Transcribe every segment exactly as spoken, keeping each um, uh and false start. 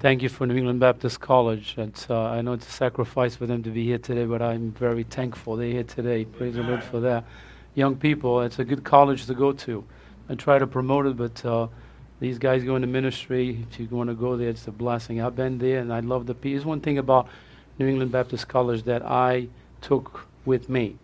thank you for New England Baptist College. It's, uh, I know it's a sacrifice for them to be here today, but I'm very thankful they're here today. Praise the Lord for that. Young people, it's a good college to go to. I try to promote it, but uh, these guys go into ministry. If you want to go there, it's a blessing. I've been there, and I love the people. There's one thing about New England Baptist College that I took with me.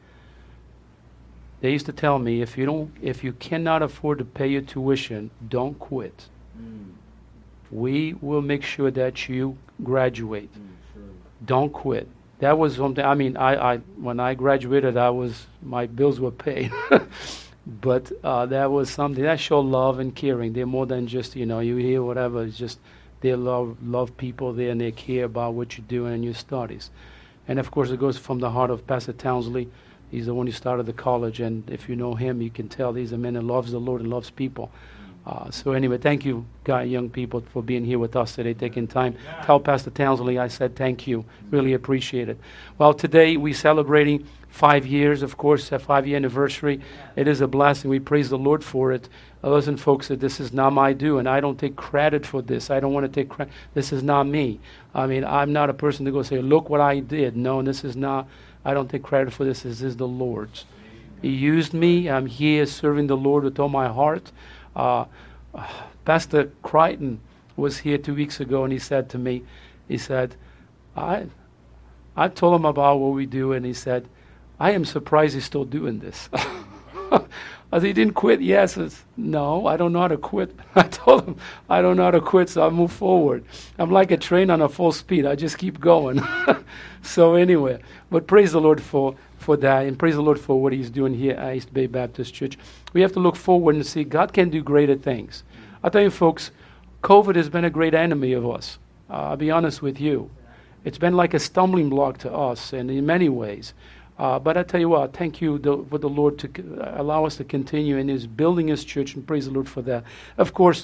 They used to tell me, if you don't, if you cannot afford to pay your tuition, don't quit. Mm. We will make sure that you graduate. Mm, sure. Don't quit. That was something. I mean, I, I when I graduated, I was my bills were paid, but uh, that was something that showed love and caring. They're more than just, you know, you hear whatever. It's just they love love people there, and they care about what you're doing and your studies. And of course, it goes from the heart of Pastor Townsley. He's the one who started the college, and if you know him, you can tell he's a man that loves the Lord and loves people. Uh, so anyway, thank you, guy, young people, for being here with us today, taking time. Yeah. Tell Pastor Townsley I said thank you. Really appreciate it. Well, today we're celebrating five years, of course, a five-year anniversary. It is a blessing. We praise the Lord for it. Uh, listen, folks, that this is not my due, and I don't take credit for this. I don't want to take credit. This is not me. I mean, I'm not a person to go say, look what I did. No, this is not. I don't take credit for this. This is the Lord's. He used me. I'm here serving the Lord with all my heart. Uh, Pastor Crichton was here two weeks ago, and he said to me, he said, I I told him about what we do, and he said, I am surprised he's still doing this. I said, he didn't quit? Yes. It's, no, I don't know how to quit. I told him, I don't know how to quit, so I move forward. I'm like a train on a full speed. I just keep going. So anyway, but praise the Lord for, for that, and praise the Lord for what he's doing here at East Bay Baptist Church. We have to look forward and see God can do greater things. I'll tell you, folks, COVID has been a great enemy of us. Uh, I'll be honest with you. It's been like a stumbling block to us, and in many ways. Uh, but I tell you what, thank you the, for the Lord to c- allow us to continue in His building His church, and praise the Lord for that. Of course,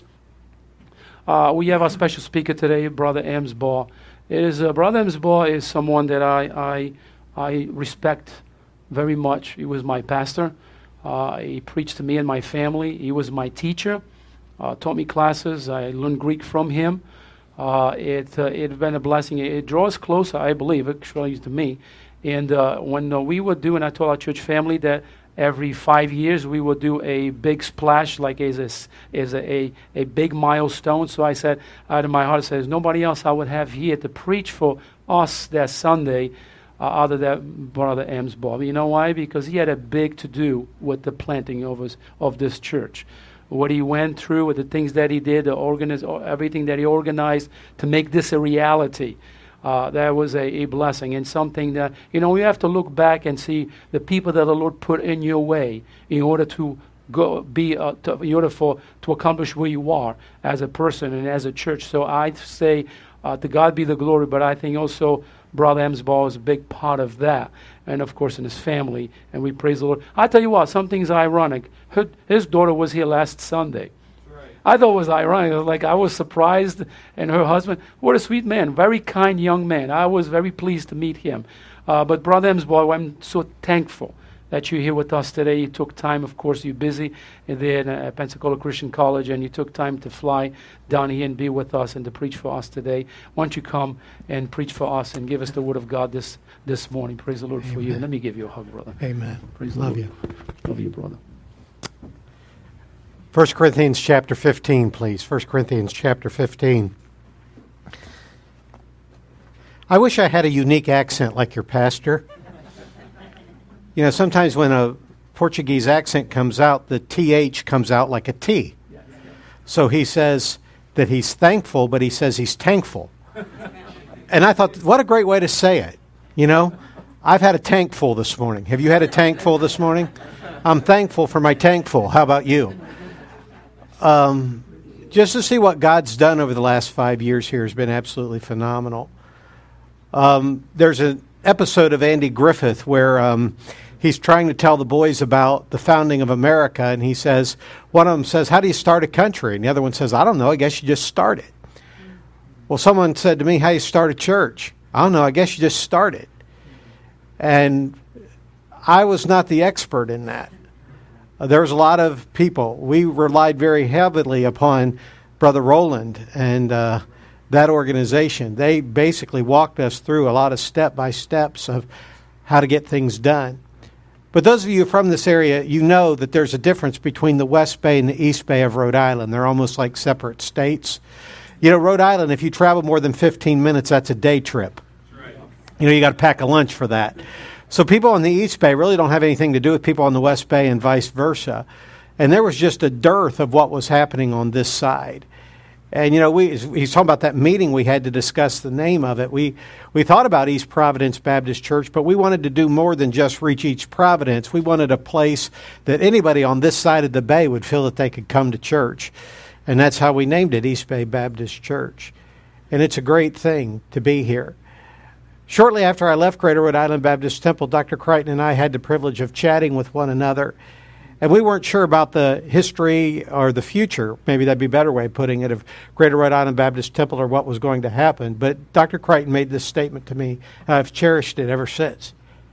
uh, we have our special speaker today, Brother Emsbaugh. It is uh, Brother Emsbaugh is someone that I I I respect very much. He was my pastor. Uh, he preached to me and my family. He was my teacher. Uh, taught me classes. I learned Greek from him. Uh, it uh, it's been a blessing. It, it draws closer, I believe, actually to me. And uh, when uh, we would do, and I told our church family that every five years we would do a big splash, like as a, as a, a, a big milestone. So I said, out of my heart, I said, there's nobody else I would have here to preach for us that Sunday uh, other than Brother Emsbaugh. You know why? Because he had a big to-do with the planting of, his, of this church. What he went through, with the things that he did, the organize, everything that he organized to make this a reality. Uh, that was a, a blessing, and something that, you know, we have to look back and see the people that the Lord put in your way in order to go be, uh, to, in order for to accomplish where you are as a person and as a church. So I say, uh, to God be the glory, but I think also Brother Emsbaugh is a big part of that, and of course in his family, and we praise the Lord. I tell you what, something's ironic. Her, his daughter was here last Sunday. I thought it was ironic. It was like I was surprised, and her husband, what a sweet man, very kind young man. I was very pleased to meet him. Uh, but Brother Emsbaugh, I'm so thankful that you're here with us today. You took time, of course, you're busy there at Pensacola Christian College, and you took time to fly down here and be with us and to preach for us today. Why don't you come and preach for us and give us the word of God this, this morning. Praise the Lord. Amen. For you. Let me give you a hug, brother. Amen. Praise Love the you. Lord. Love you, brother. First Corinthians chapter fifteen, please. First Corinthians chapter fifteen. I wish I had a unique accent like your pastor. You know, sometimes when a Portuguese accent comes out, the T H comes out like a T. So he says that he's thankful, but he says he's tankful. And I thought, what a great way to say it. You know, I've had a tankful this morning. Have you had a tankful this morning? I'm thankful for my tankful. How about you? Um, just to see what God's done over the last five years here has been absolutely phenomenal. Um, there's an episode of Andy Griffith where um, he's trying to tell the boys about the founding of America, and he says, one of them says, how do you start a country? And the other one says, I don't know, I guess you just start it. Well, someone said to me, how do you start a church? I don't know, I guess you just start it. And I was not the expert in that. Uh, there was a lot of people. We relied very heavily upon Brother Roland and uh, that organization. They basically walked us through a lot of step-by-steps of how to get things done. But those of you from this area, you know that there's a difference between the West Bay and the East Bay of Rhode Island. They're almost like separate states. You know, Rhode Island, if you travel more than fifteen minutes, that's a day trip. Right. You know, you got to pack a lunch for that. So people on the East Bay really don't have anything to do with people on the West Bay and vice versa. And there was just a dearth of what was happening on this side. And, you know, we he's talking about that meeting we had to discuss the name of it. We we thought about East Providence Baptist Church, but we wanted to do more than just reach East Providence. We wanted a place that anybody on this side of the bay would feel that they could come to church. And that's how we named it East Bay Baptist Church. And it's a great thing to be here. Shortly after I left Greater Rhode Island Baptist Temple, Doctor Crichton and I had the privilege of chatting with one another. And we weren't sure about the history or the future, maybe that'd be a better way of putting it, of Greater Rhode Island Baptist Temple or what was going to happen. But Doctor Crichton made this statement to me. I've cherished it ever since.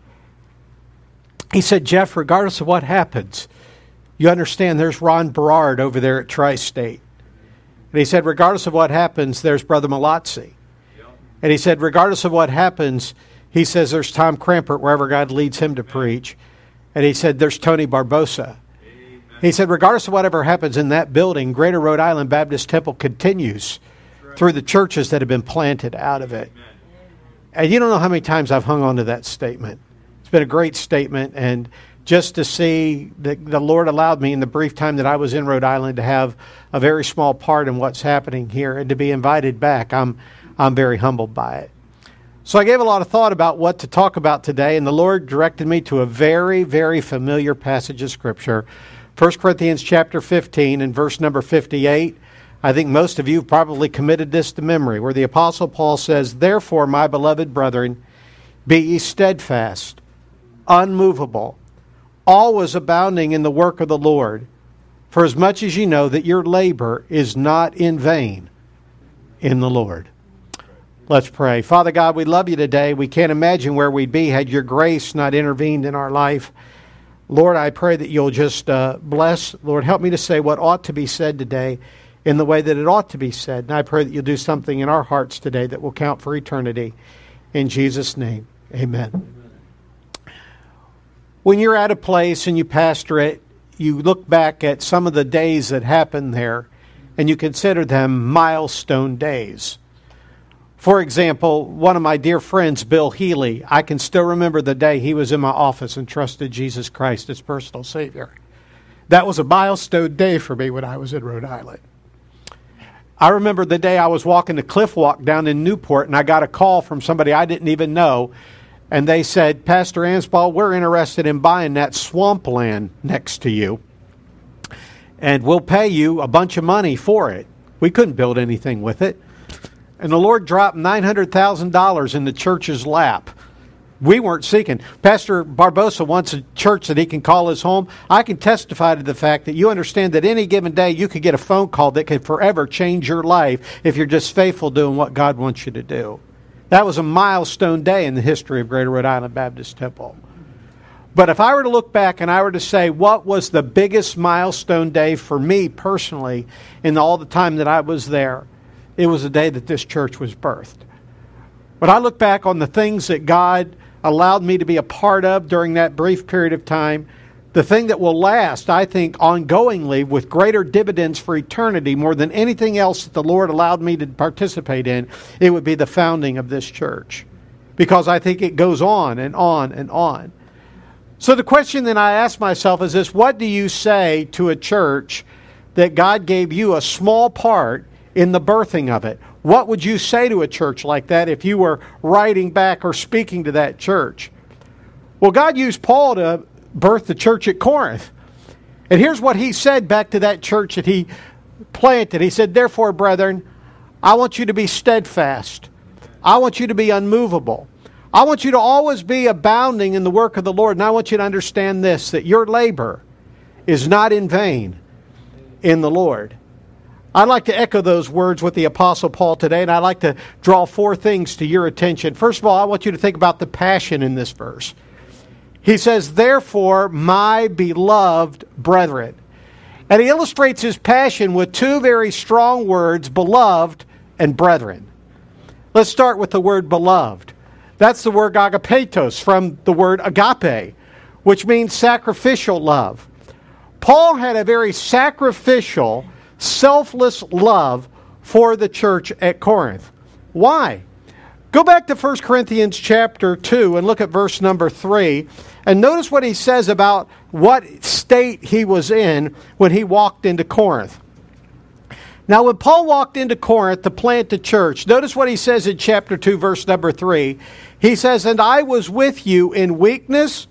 He said, Jeff, regardless of what happens, you understand there's Ron Berard over there at Tri-State. And he said, regardless of what happens, there's Brother Malazzi. Yep. And he said, regardless of what happens, he says there's Tom Crampert wherever God leads him to Amen. Preach. And he said, there's Tony Barbosa. Amen. He said, regardless of whatever happens in that building, Greater Rhode Island Baptist Temple continues right. through the churches that have been planted out of it. Amen. And you don't know how many times I've hung on to that statement. It's been a great statement. And just to see that the Lord allowed me in the brief time that I was in Rhode Island to have a very small part in what's happening here and to be invited back, I'm, I'm very humbled by it. So I gave a lot of thought about what to talk about today, and the Lord directed me to a very, very familiar passage of Scripture, First Corinthians chapter fifteen and verse number fifty-eight. I think most of you have probably committed this to memory, where the Apostle Paul says, therefore, my beloved brethren, be ye steadfast, unmovable, always abounding in the work of the Lord, for as much as ye know that your labor is not in vain in the Lord. Let's pray. Father God, we love you today. We can't imagine where we'd be had your grace not intervened in our life. Lord, I pray that you'll just uh, bless. Lord, help me to say what ought to be said today in the way that it ought to be said. And I pray that you'll do something in our hearts today that will count for eternity. In Jesus' name, amen. Amen. When you're at a place and you pastor it, you look back at some of the days that happened there and you consider them milestone days. For example, one of my dear friends, Bill Healy, I can still remember the day he was in my office and trusted Jesus Christ as personal Savior. That was a milestone day for me when I was in Rhode Island. I remember the day I was walking the cliff walk down in Newport and I got a call from somebody I didn't even know. And they said, Pastor Ansball, we're interested in buying that swampland next to you. And we'll pay you a bunch of money for it. We couldn't build anything with it. And the Lord dropped nine hundred thousand dollars in the church's lap. We weren't seeking. Pastor Barbosa wants a church that he can call his home. I can testify to the fact that you understand that any given day you could get a phone call that could forever change your life if you're just faithful doing what God wants you to do. That was a milestone day in the history of Greater Rhode Island Baptist Temple. But if I were to look back and I were to say what was the biggest milestone day for me personally in all the time that I was there, it was the day that this church was birthed. When I look back on the things that God allowed me to be a part of during that brief period of time, the thing that will last, I think, ongoingly with greater dividends for eternity more than anything else that the Lord allowed me to participate in, it would be the founding of this church. Because I think it goes on and on and on. So the question that I ask myself is this: what do you say to a church that God gave you a small part in the birthing of it? What would you say to a church like that if you were writing back or speaking to that church? Well, God used Paul to birth the church at Corinth. And here's what he said back to that church that he planted. He said, therefore, brethren, I want you to be steadfast. I want you to be unmovable. I want you to always be abounding in the work of the Lord. And I want you to understand this, that your labor is not in vain in the Lord. I'd like to echo those words with the Apostle Paul today, and I'd like to draw four things to your attention. First of all, I want you to think about the passion in this verse. He says, therefore, my beloved brethren. And he illustrates his passion with two very strong words, beloved and brethren. Let's start with the word beloved. That's the word agapetos from the word agape, which means sacrificial love. Paul had a very sacrificial, selfless love for the church at Corinth. Why? Go back to First Corinthians chapter two and look at verse number three, and notice what he says about what state he was in when he walked into Corinth. Now, when Paul walked into Corinth to plant the church, notice what he says in chapter two, verse number three. He says, "And I was with you in weakness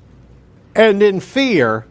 and in fear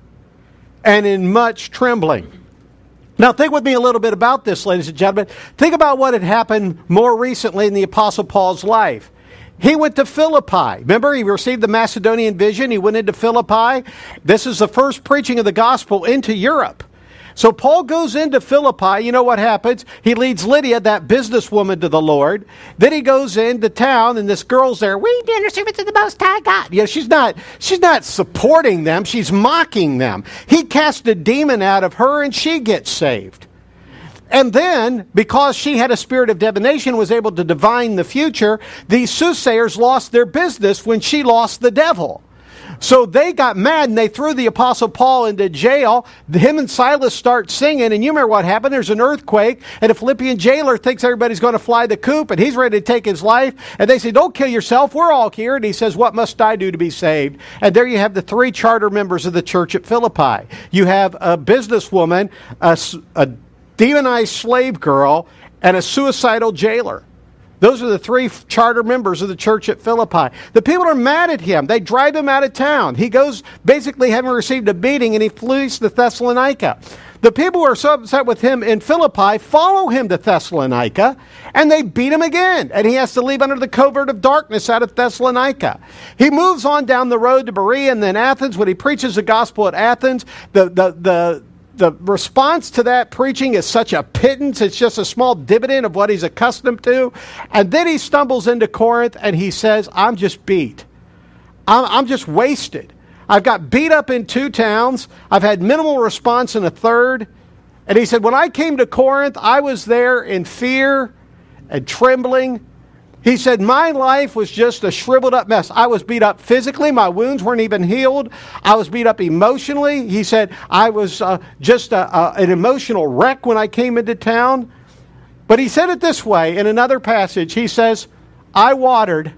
and in much trembling." Now, think with me a little bit about this, ladies and gentlemen. Think about what had happened more recently in the Apostle Paul's life. He went to Philippi. Remember, he received the Macedonian vision. He went into Philippi. This is the first preaching of the gospel into Europe. So Paul goes into Philippi. You know what happens? He leads Lydia, that businesswoman, to the Lord. Then he goes into town, and this girl's there. "We be servants of the Most High God." You know, she's not, she's not supporting them. She's mocking them. He casts a demon out of her, and she gets saved. And then, because she had a spirit of divination, was able to divine the future, these soothsayers lost their business when she lost the devil. So they got mad and they threw the Apostle Paul into jail. Him and Silas start singing, and you remember what happened. There's an earthquake, and a Philippian jailer thinks everybody's going to fly the coop, and he's ready to take his life. And they say, "Don't kill yourself. We're all here." And he says, "What must I do to be saved?" And there you have the three charter members of the church at Philippi. You have a businesswoman, a, a demonized slave girl, and a suicidal jailer. Those are the three charter members of the church at Philippi. The people are mad at him. They drive him out of town. He goes, basically having received a beating, and he flees to Thessalonica. The people who are so upset with him in Philippi follow him to Thessalonica, and they beat him again. And he has to leave under the covert of darkness out of Thessalonica. He moves on down the road to Berea and then Athens. When he preaches the gospel at Athens, the the the The response to that preaching is such a pittance. It's just a small dividend of what he's accustomed to. And then he stumbles into Corinth and he says, "I'm just beat. I'm, I'm just wasted. I've got beat up in two towns. I've had minimal response in a third." And he said, "When I came to Corinth, I was there in fear and trembling." He said, "My life was just a shriveled up mess. I was beat up physically. My wounds weren't even healed. I was beat up emotionally." He said, "I was uh, just a, a, an emotional wreck when I came into town." But he said it this way in another passage. He says, "I watered,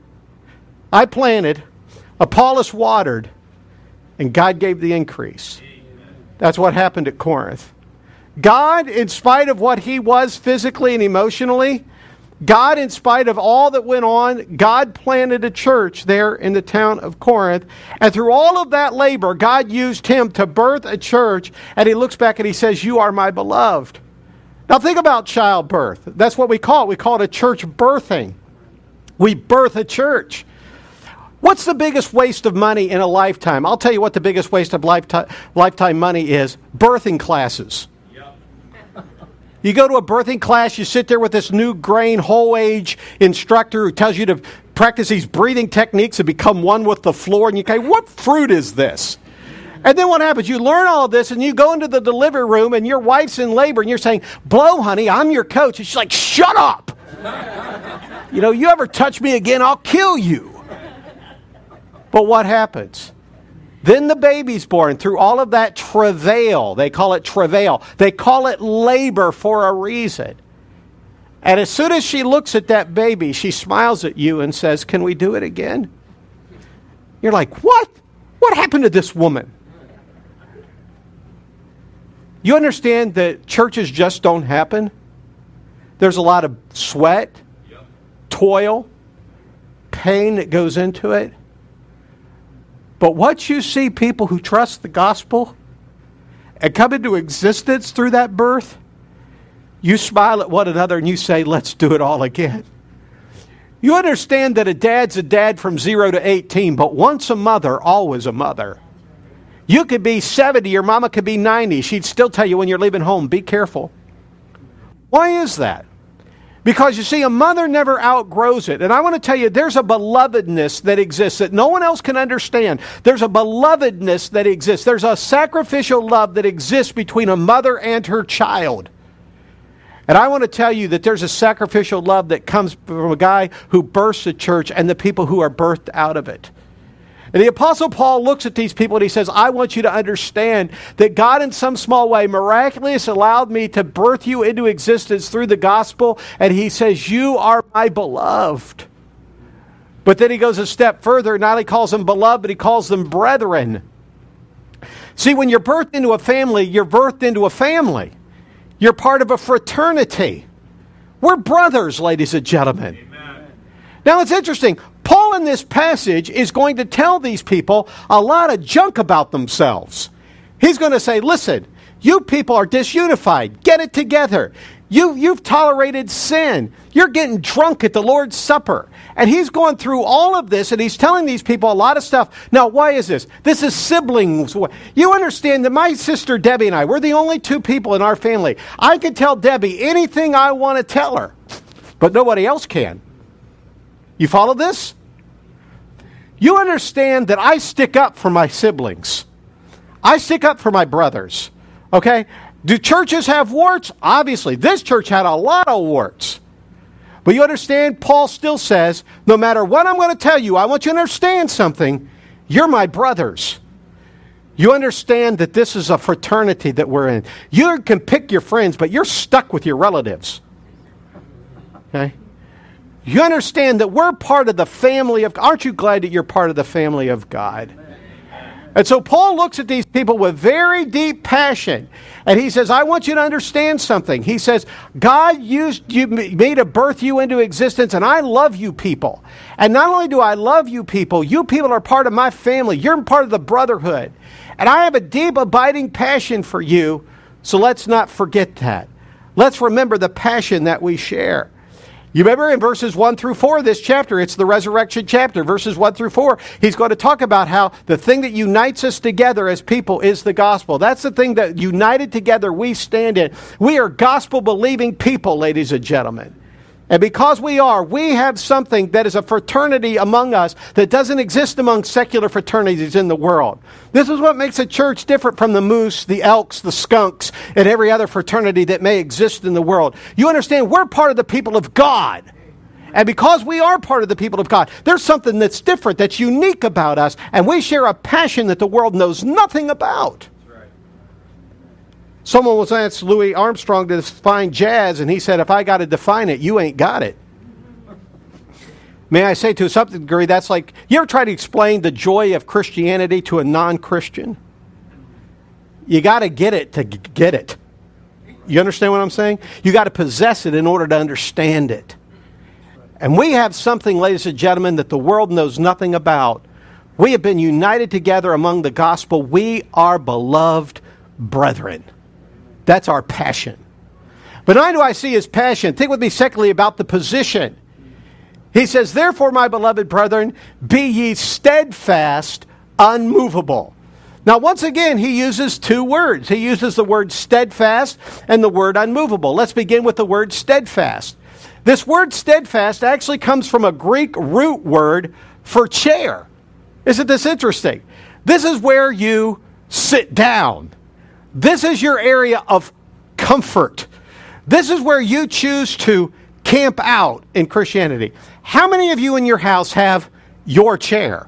I planted, Apollos watered, and God gave the increase." That's what happened at Corinth. God, in spite of what he was physically and emotionally, God, in spite of all that went on, God planted a church there in the town of Corinth. And through all of that labor, God used him to birth a church. And he looks back and he says, "You are my beloved." Now think about childbirth. That's what we call it. We call it a church birthing. We birth a church. What's the biggest waste of money in a lifetime? I'll tell you what the biggest waste of lifetime, lifetime money is. Birthing classes. You go to a birthing class, you sit there with this new grain, whole age instructor who tells you to practice these breathing techniques and become one with the floor. And you say, "What fruit is this?" And then what happens? You learn all this and you go into the delivery room and your wife's in labor and you're saying, "Blow, honey, I'm your coach." And she's like, "Shut up. You know, you ever touch me again, I'll kill you." But what happens? Then the baby's born through all of that travail. They call it travail. They call it labor for a reason. And as soon as she looks at that baby, she smiles at you and says, "Can we do it again?" You're like, "What? What happened to this woman?" You understand that churches just don't happen? There's a lot of sweat, toil, pain that goes into it. But once you see people who trust the gospel and come into existence through that birth, you smile at one another and you say, "Let's do it all again." You understand that a dad's a dad from zero to eighteen, but once a mother, always a mother. You could be seventy, your mama could be ninety. She'd still tell you when you're leaving home, "Be careful." Why is that? Because you see, a mother never outgrows it. And I want to tell you, there's a belovedness that exists that no one else can understand. There's a belovedness that exists. There's a sacrificial love that exists between a mother and her child. And I want to tell you that there's a sacrificial love that comes from a guy who births a church and the people who are birthed out of it. And the Apostle Paul looks at these people and he says, I want you to understand that God in some small way miraculously allowed me to birth you into existence through the gospel. And he says, you are my beloved. But then he goes a step further. Not only calls them beloved, but he calls them brethren. See, when you're birthed into a family, you're birthed into a family. You're part of a fraternity. We're brothers, ladies and gentlemen. Amen. Now, it's interesting. Paul in this passage is going to tell these people a lot of junk about themselves. He's going to say, listen, you people are disunified. Get it together. You, you've tolerated sin. You're getting drunk at the Lord's Supper. And he's going through all of this, and he's telling these people a lot of stuff. Now, why is this? This is siblings. You understand that my sister Debbie and I, we're the only two people in our family. I can tell Debbie anything I want to tell her, but nobody else can. You follow this? You understand that I stick up for my siblings. I stick up for my brothers. Okay? Do churches have warts? Obviously. This church had a lot of warts. But you understand, Paul still says, no matter what I'm going to tell you, I want you to understand something. You're my brothers. You understand that this is a fraternity that we're in. You can pick your friends, but you're stuck with your relatives. Okay? You understand that we're part of the family of God. Aren't you glad that you're part of the family of God? And so Paul looks at these people with very deep passion. And he says, I want you to understand something. He says, God used you, me to birth you into existence, and I love you people. And not only do I love you people, you people are part of my family. You're part of the brotherhood. And I have a deep, abiding passion for you, so let's not forget that. Let's remember the passion that we share. You remember in verses one through four of this chapter, it's the resurrection chapter, verses one through four, he's going to talk about how the thing that unites us together as people is the gospel. That's the thing that united together we stand in. We are gospel-believing people, ladies and gentlemen. And because we are, we have something that is a fraternity among us that doesn't exist among secular fraternities in the world. This is what makes a church different from the moose, the elks, the skunks, and every other fraternity that may exist in the world. You understand, we're part of the people of God. And because we are part of the people of God, there's something that's different, that's unique about us, and we share a passion that the world knows nothing about. Someone was asked Louis Armstrong to define jazz, and he said, if I got to define it, you ain't got it. May I say to some degree, that's like, you ever try to explain the joy of Christianity to a non-Christian? You got to get it to g- get it. You understand what I'm saying? You got to possess it in order to understand it. And we have something, ladies and gentlemen, that the world knows nothing about. We have been united together among the gospel. We are beloved brethren. That's our passion. But now do I see his passion. Think with me secondly about the position. He says, therefore, my beloved brethren, be ye steadfast, unmovable. Now, once again, he uses two words. He uses the word steadfast and the word unmovable. Let's begin with the word steadfast. This word steadfast actually comes from a Greek root word for chair. Isn't this interesting? This is where you sit down. This is your area of comfort. This is where you choose to camp out in Christianity. How many of you in your house have your chair?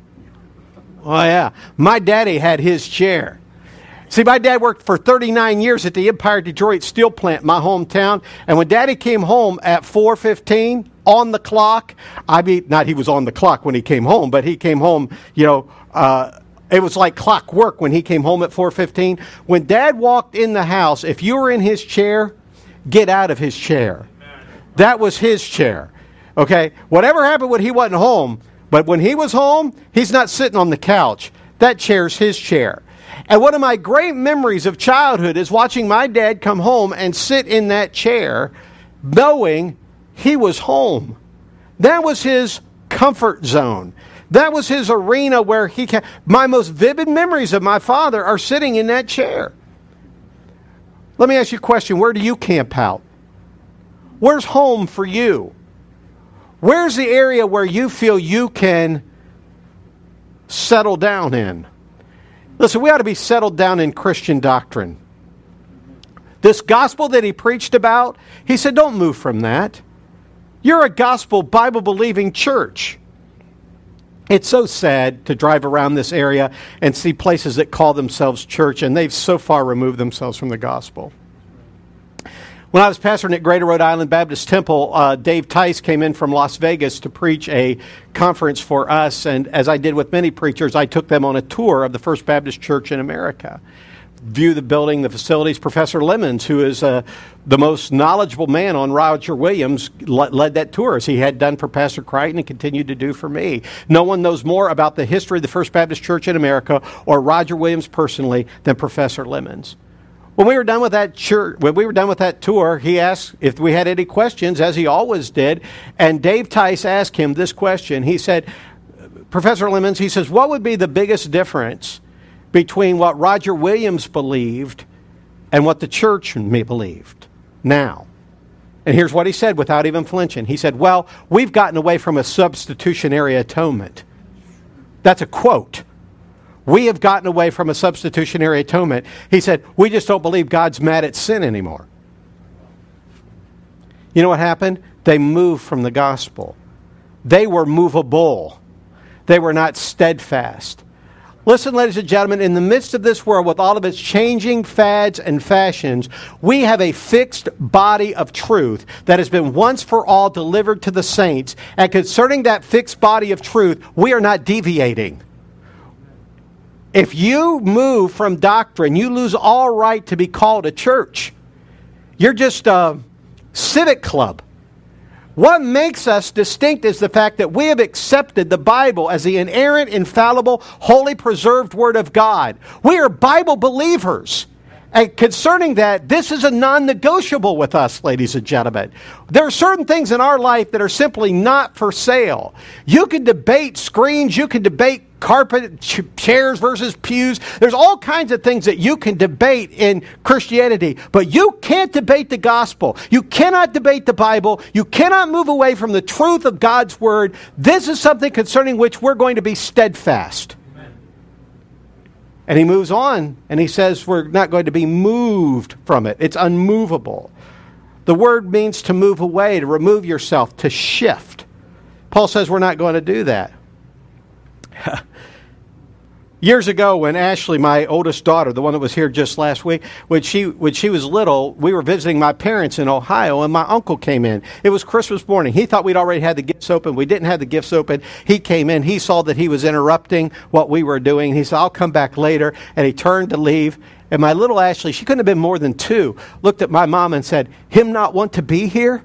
Oh, yeah. My daddy had his chair. See, my dad worked for thirty-nine years at the Empire Detroit Steel Plant, my hometown. And when Daddy came home at four fifteen on the clock, I mean, not he was on the clock when he came home, but he came home, you know, uh, it was like clockwork when he came home at four fifteen. When Dad walked in the house, if you were in his chair, get out of his chair. That was his chair. Okay? Whatever happened when he wasn't home, but when he was home, he's not sitting on the couch. That chair's his chair. And one of my great memories of childhood is watching my dad come home and sit in that chair knowing he was home. That was his comfort zone. That was his arena where he can. My most vivid memories of my father are sitting in that chair. Let me ask you a question. Where do you camp out? Where's home for you? Where's the area where you feel you can settle down in? Listen, we ought to be settled down in Christian doctrine. This gospel that he preached about, he said, don't move from that. You're a gospel Bible-believing church. It's so sad to drive around this area and see places that call themselves church, and they've so far removed themselves from the gospel. When I was pastoring at Greater Rhode Island Baptist Temple, uh, Dave Tice came in from Las Vegas to preach a conference for us, and as I did with many preachers, I took them on a tour of the First Baptist Church in America. View the building, the facilities. Professor Lemons, who is uh, the most knowledgeable man on Roger Williams, le- led that tour, as he had done for Pastor Crichton and continued to do for me. No one knows more about the history of the First Baptist Church in America or Roger Williams personally than Professor Lemons. When we were done with that church, when we were done with that tour, he asked if we had any questions, as he always did, and Dave Tice asked him this question. He said, Professor Lemons, he says, what would be the biggest difference between what Roger Williams believed and what the church may believed now? And here's what he said without even flinching. He said, well, we've gotten away from a substitutionary atonement. That's a quote. We have gotten away from a substitutionary atonement. He said, we just don't believe God's mad at sin anymore. You know what happened? They moved from the gospel. They were movable. They were not steadfast. Listen, ladies and gentlemen, in the midst of this world, with all of its changing fads and fashions, we have a fixed body of truth that has been once for all delivered to the saints. And concerning that fixed body of truth, we are not deviating. If you move from doctrine, you lose all right to be called a church. You're just a civic club. What makes us distinct is the fact that we have accepted the Bible as the inerrant, infallible, wholly preserved Word of God. We are Bible believers. And concerning that, this is a non-negotiable with us, ladies and gentlemen. There are certain things in our life that are simply not for sale. You can debate screens, you can debate carpet, ch- chairs versus pews. There's all kinds of things that you can debate in Christianity, but you can't debate the gospel. You cannot debate the Bible. You cannot move away from the truth of God's Word. This is something concerning which we're going to be steadfast. And he moves on, and he says we're not going to be moved from it. It's unmovable. The word means to move away, to remove yourself, to shift. Paul says we're not going to do that. Years ago, when Ashley, my oldest daughter, the one that was here just last week, when she when she was little, we were visiting my parents in Ohio, and my uncle came in. It was Christmas morning. He thought we'd already had the gifts open. We didn't have the gifts open. He came in. He saw that he was interrupting what we were doing. He said, I'll come back later. And he turned to leave. And my little Ashley, she couldn't have been more than two, looked at my mom and said, him not want to be here?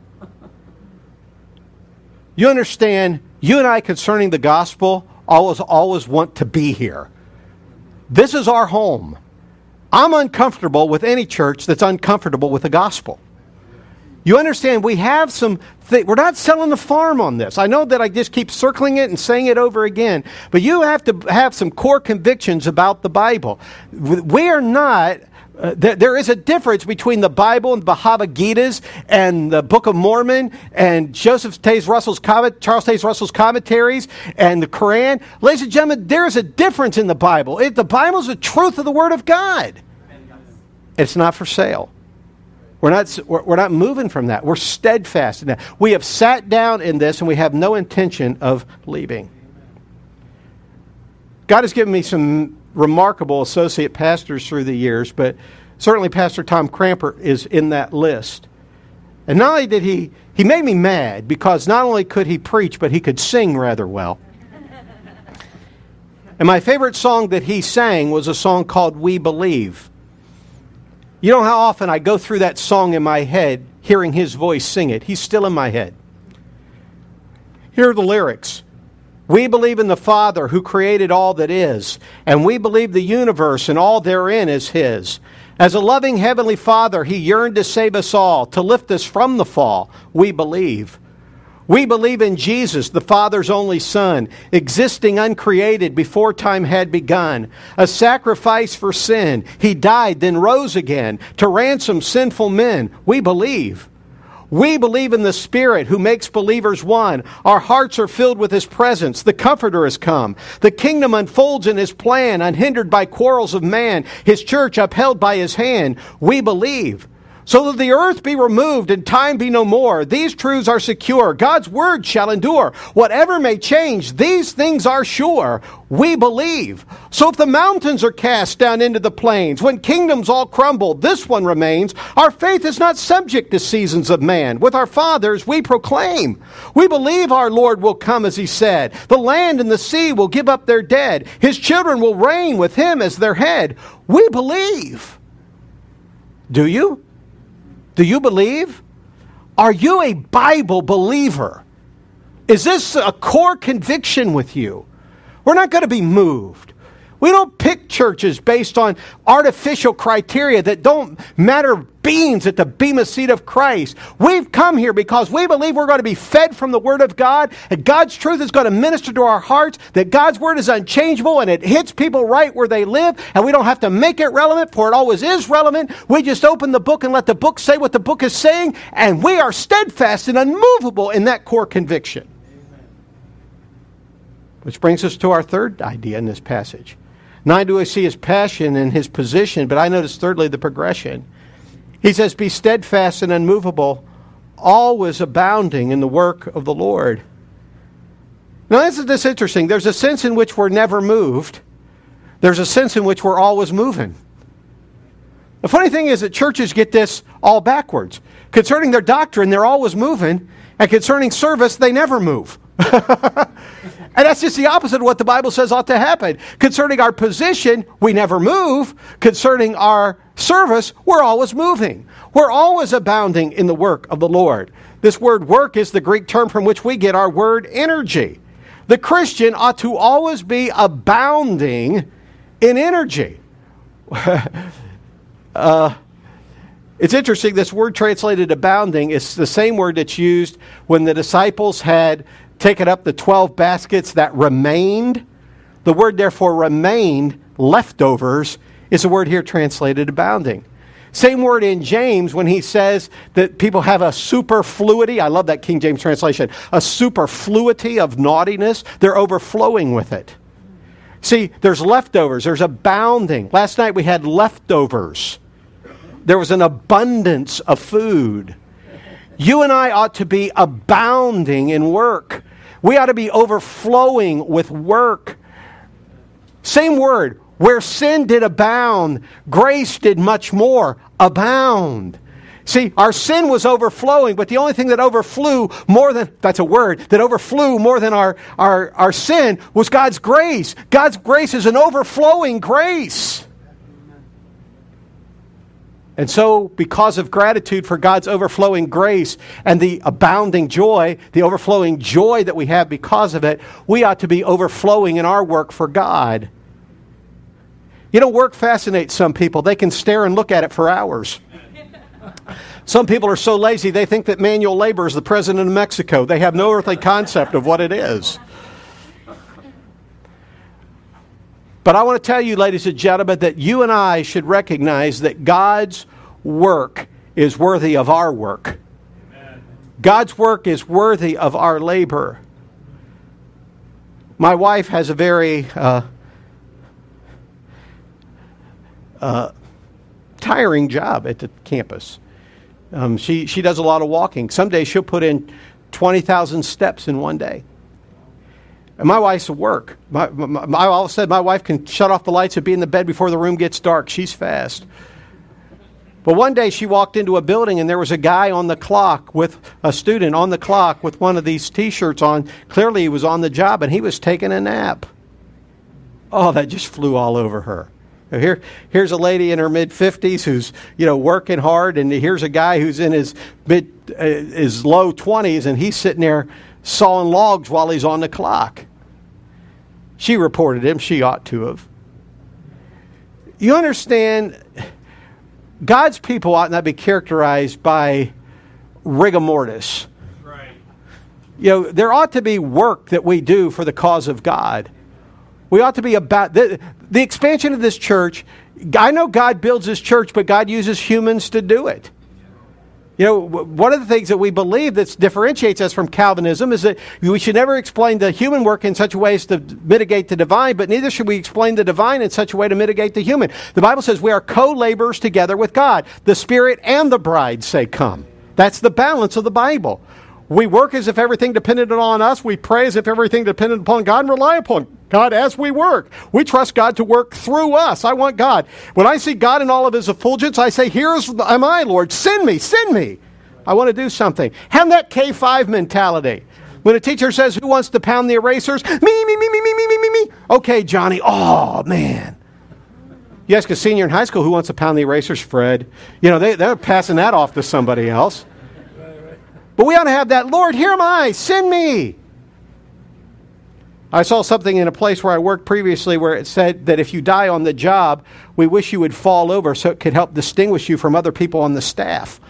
You understand, you and I concerning the gospel always, always want to be here. This is our home. I'm uncomfortable with any church that's uncomfortable with the gospel. You understand, we have some, th- we're not selling the farm on this. I know that I just keep circling it and saying it over again, but you have to have some core convictions about the Bible. We are not, uh, th- there is a difference between the Bible and the Bhagavad Gita's and the Book of Mormon and Joseph Taze Russell's comment, Charles Taze Russell's commentaries and the Quran. Ladies and gentlemen, there is a difference in the Bible. It, the Bible is the truth of the Word of God. It's not for sale. We're not, we're not moving from that. We're steadfast in that. We have sat down in this and we have no intention of leaving. God has given me some remarkable associate pastors through the years, but certainly Pastor Tom Cramper is in that list. And not only did he, he made me mad because not only could he preach, but he could sing rather well. And my favorite song that he sang was a song called We Believe. You know how often I go through that song in my head, hearing his voice sing it. He's still in my head. Here are the lyrics. We believe in the Father who created all that is, and we believe the universe and all therein is His. As a loving Heavenly Father, He yearned to save us all, to lift us from the fall. We believe. We believe in Jesus, the Father's only Son, existing uncreated before time had begun. A sacrifice for sin. He died, then rose again to ransom sinful men. We believe. We believe in the Spirit who makes believers one. Our hearts are filled with His presence. The Comforter has come. The kingdom unfolds in His plan, unhindered by quarrels of man. His church upheld by His hand. We believe. So that the earth be removed and time be no more. These truths are secure. God's word shall endure. Whatever may change, these things are sure. We believe. So if the mountains are cast down into the plains, when kingdoms all crumble, this one remains. Our faith is not subject to seasons of man. With our fathers we proclaim. We believe our Lord will come as He said. The land and the sea will give up their dead. His children will reign with Him as their head. We believe. Do you? Do you believe? Are you a Bible believer? Is this a core conviction with you? We're not going to be moved. We don't pick churches based on artificial criteria that don't matter beans at the bema seat of Christ. We've come here because we believe we're going to be fed from the Word of God, and God's truth is going to minister to our hearts, that God's Word is unchangeable and it hits people right where they live, and we don't have to make it relevant, for it always is relevant. We just open the book and let the book say what the book is saying, and we are steadfast and unmovable in that core conviction. Which brings us to our third idea in this passage. Not do I see His passion and His position, but I notice thirdly the progression. He says, be steadfast and unmovable, always abounding in the work of the Lord. Now, isn't this interesting? There's a sense in which we're never moved. There's a sense in which we're always moving. The funny thing is that churches get this all backwards. Concerning their doctrine, they're always moving, and concerning service, they never move. And that's just the opposite of what the Bible says ought to happen. Concerning our position, we never move. Concerning our service, we're always moving. We're always abounding in the work of the Lord. This word work is the Greek term from which we get our word energy. The Christian ought to always be abounding in energy. uh, it's interesting, this word translated abounding is the same word that's used when the disciples had taken up the twelve baskets that remained. The word therefore remained, leftovers, is the word here translated abounding. Same word in James when he says that people have a superfluity. I love that King James translation. A superfluity of naughtiness. They're overflowing with it. See, there's leftovers. There's abounding. Last night we had leftovers. There was an abundance of food. You and I ought to be abounding in work. We ought to be overflowing with work. Same word. Where sin did abound, grace did much more abound. See, our sin was overflowing, but the only thing that overflew more than, that's a word, that overflew more than our, our, our sin was God's grace. God's grace is an overflowing grace. And so, because of gratitude for God's overflowing grace and the abounding joy, the overflowing joy that we have because of it, we ought to be overflowing in our work for God. You know, work fascinates some people. They can stare and look at it for hours. Some people are so lazy they think that manual labor is the president of Mexico. They have no earthly concept of what it is. But I want to tell you, ladies and gentlemen, that you and I should recognize that God's work is worthy of our work. Amen. God's work is worthy of our labor. My wife has a very uh, uh, tiring job at the campus. Um, she, she does a lot of walking. Some days she'll put in twenty thousand steps in one day. And my wife's at work. My, my, my, I all said my wife can shut off the lights and be in the bed before the room gets dark. She's fast. But one day she walked into a building and there was a guy on the clock with a student on the clock with one of these T-shirts on. Clearly he was on the job and he was taking a nap. Oh, that just flew all over her. Here, here's a lady in her mid fifties who's, you know, working hard, and here's a guy who's in his mid, uh, his low twenties, and he's sitting there sawing logs while he's on the clock. She reported him. She ought to have. You understand, God's people ought not be characterized by rigor mortis. Right. You know, there ought to be work that we do for the cause of God. We ought to be about the, the expansion of this church. I know God builds His church, but God uses humans to do it. You know, one of the things that we believe that differentiates us from Calvinism is that we should never explain the human work in such a way as to mitigate the divine, but neither should we explain the divine in such a way to mitigate the human. The Bible says we are co-laborers together with God. The Spirit and the bride say, come. That's the balance of the Bible. We work as if everything depended on us. We pray as if everything depended upon God, and rely upon God as we work. We trust God to work through us. I want God. When I see God in all of his effulgence, I say, here's am I, Lord. Send me, send me. I want to do something. Have that K five mentality. When a teacher says, who wants to pound the erasers? Me, me, me, me, me, me, me, me, me. Okay, Johnny. Oh, man. You ask a senior in high school who wants to pound the erasers, Fred. You know, they, they're passing that off to somebody else. But we ought to have that, Lord, here am I, send me. I saw something in a place where I worked previously where it said that if you die on the job, we wish you would fall over so it could help distinguish you from other people on the staff.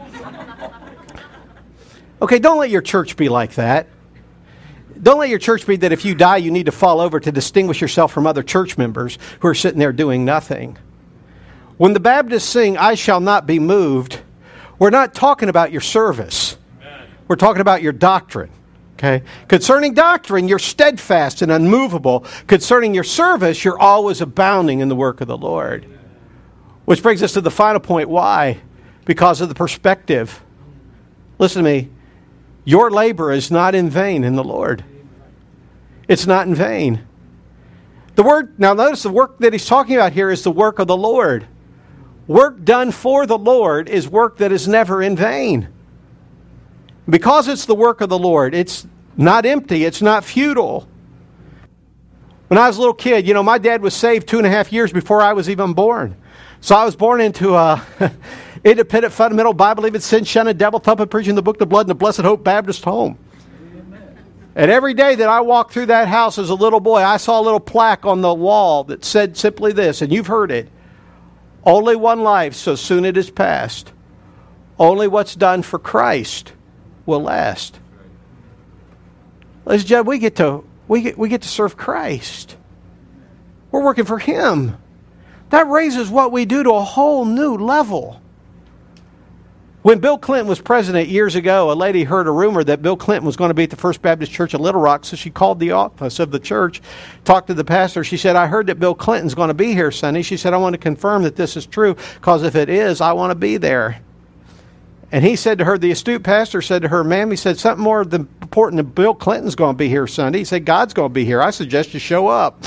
Okay, don't let your church be like that. Don't let your church be that if you die, you need to fall over to distinguish yourself from other church members who are sitting there doing nothing. When the Baptists sing, I shall not be moved, we're not talking about your service. We're talking about your doctrine. Okay? Concerning doctrine, you're steadfast and unmovable. Concerning your service, you're always abounding in the work of the Lord. Which brings us to the final point. Why? Because of the perspective. Listen to me. Your labor is not in vain in the Lord. It's not in vain. The word, now notice the work that he's talking about here is the work of the Lord. Work done for the Lord is work that is never in vain. Because it's the work of the Lord, it's not empty, it's not futile. When I was a little kid, you know, my dad was saved two and a half years before I was even born. So I was born into a independent, fundamental, Bible-believing, sin-shunning, devil-thumping, preaching the book, the blood, and the blessed hope Baptist home. And every day that I walked through that house as a little boy, I saw a little plaque on the wall that said simply this, and you've heard it. Only one life, so soon it is past. Only what's done for Christ will last. Ladies and gentlemen, we get to we get we get to serve Christ. We're working for Him. That raises what we do to a whole new level. When Bill Clinton was president years ago, a lady heard a rumor that Bill Clinton was going to be at the First Baptist Church of Little Rock, so she called the office of the church, talked to the pastor. She said, I heard that Bill Clinton's going to be here Sunday. She said, I want to confirm that this is true, because if it is, I want to be there. And he said to her, the astute pastor said to her, ma'am, he said, something more than important than Bill Clinton's going to be here Sunday. He said, God's going to be here. I suggest you show up.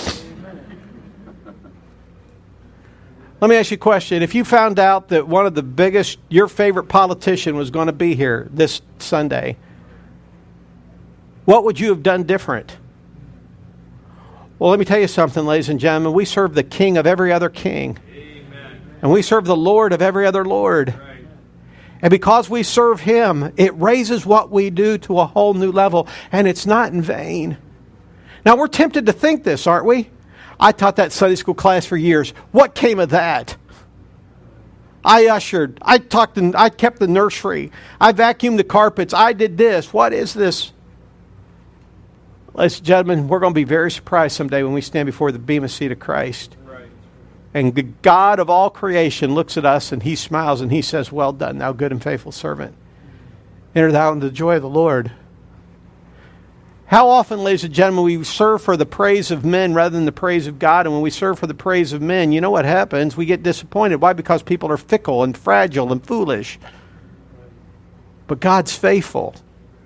Let me ask you a question. If you found out that one of the biggest, your favorite politician was going to be here this Sunday, what would you have done different? Well, let me tell you something, ladies and gentlemen. We serve the King of every other king. Amen. And we serve the Lord of every other Lord. Right. And because we serve Him, it raises what we do to a whole new level, and it's not in vain. Now, we're tempted to think this, aren't we? I taught that Sunday school class for years. What came of that? I ushered. I talked. In, I kept the nursery. I vacuumed the carpets. I did this. What is this? Ladies and gentlemen, we're going to be very surprised someday when we stand before the bema seat of Christ. Right. And the God of all creation looks at us and He smiles and He says, well done, thou good and faithful servant. Enter thou into the joy of the Lord. How often, ladies and gentlemen, we serve for the praise of men rather than the praise of God. And when we serve for the praise of men, you know what happens? We get disappointed. Why? Because people are fickle and fragile and foolish. But God's faithful.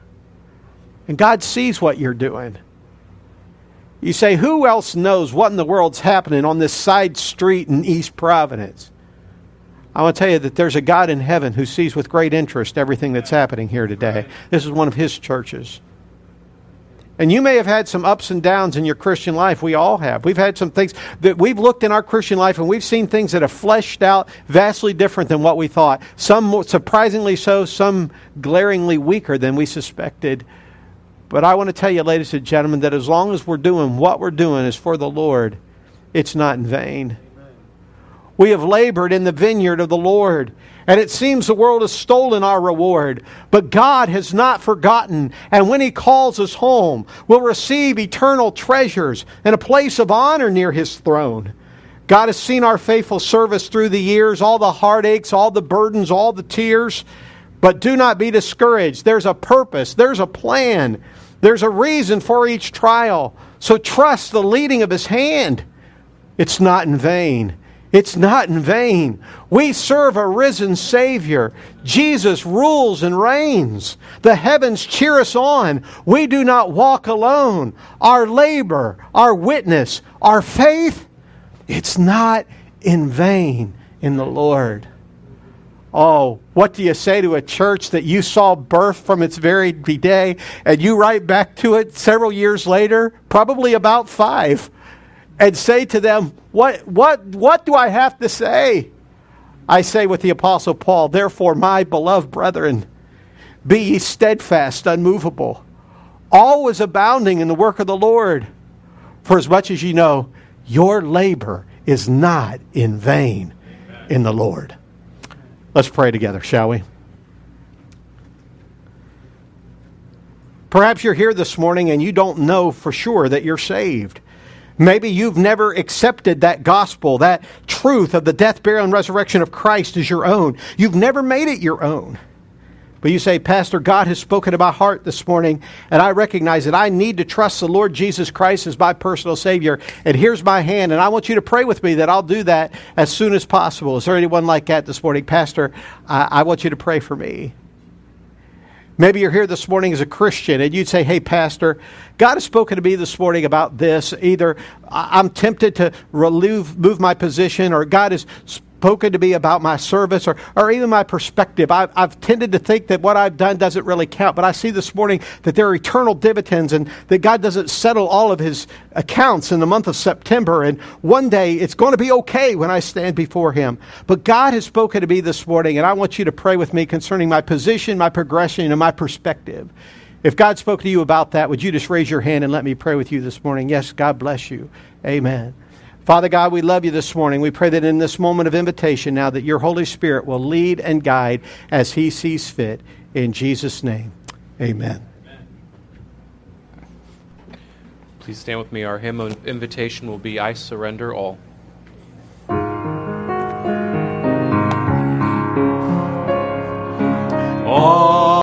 And God sees what you're doing. You say, who else knows what in the world's happening on this side street in East Providence? I want to tell you that there's a God in heaven who sees with great interest everything that's happening here today. This is one of His churches. And you may have had some ups and downs in your Christian life. We all have. We've had some things that we've looked in our Christian life and we've seen things that have fleshed out vastly different than what we thought. Some more surprisingly so, some glaringly weaker than we suspected. But I want to tell you, ladies and gentlemen, that as long as we're doing what we're doing is for the Lord, it's not in vain. Amen. We have labored in the vineyard of the Lord. And it seems the world has stolen our reward. But God has not forgotten. And when He calls us home, we'll receive eternal treasures and a place of honor near His throne. God has seen our faithful service through the years, all the heartaches, all the burdens, all the tears. But do not be discouraged. There's a purpose. There's a plan. There's a reason for each trial. So trust the leading of His hand. It's not in vain. It's not in vain. We serve a risen Savior. Jesus rules and reigns. The heavens cheer us on. We do not walk alone. Our labor, our witness, our faith, it's not in vain in the Lord. Oh, what do you say to a church that you saw birth from its very day, and you write back to it several years later, probably about five, and say to them, what, what, what do I have to say? I say with the Apostle Paul, therefore, my beloved brethren, be ye steadfast, unmovable, always abounding in the work of the Lord. For as much as ye know, your labor is not in vain in the Lord. Let's pray together, shall we? Perhaps you're here this morning and you don't know for sure that you're saved. Maybe you've never accepted that gospel, that truth of the death, burial, and resurrection of Christ as your own. You've never made it your own. But you say, Pastor, God has spoken to my heart this morning, and I recognize that I need to trust the Lord Jesus Christ as my personal Savior. And here's my hand, and I want you to pray with me that I'll do that as soon as possible. Is there anyone like that this morning? Pastor, I, I want you to pray for me. Maybe you're here this morning as a Christian, and you'd say, hey, Pastor, God has spoken to me this morning about this. Either I'm tempted to remove, move my position, or God has spoken to me about my service, or, or even my perspective. I've, I've tended to think that what I've done doesn't really count, but I see this morning that there are eternal dividends, and that God doesn't settle all of His accounts in the month of September, and one day it's going to be okay when I stand before Him. But God has spoken to me this morning, and I want you to pray with me concerning my position, my progression, and my perspective. If God spoke to you about that, would you just raise your hand and let me pray with you this morning? Yes, God bless you. Amen. Father God, we love you this morning. We pray that in this moment of invitation now that your Holy Spirit will lead and guide as He sees fit. In Jesus' name, amen. Amen. Please stand with me. Our hymn of invitation will be I Surrender All.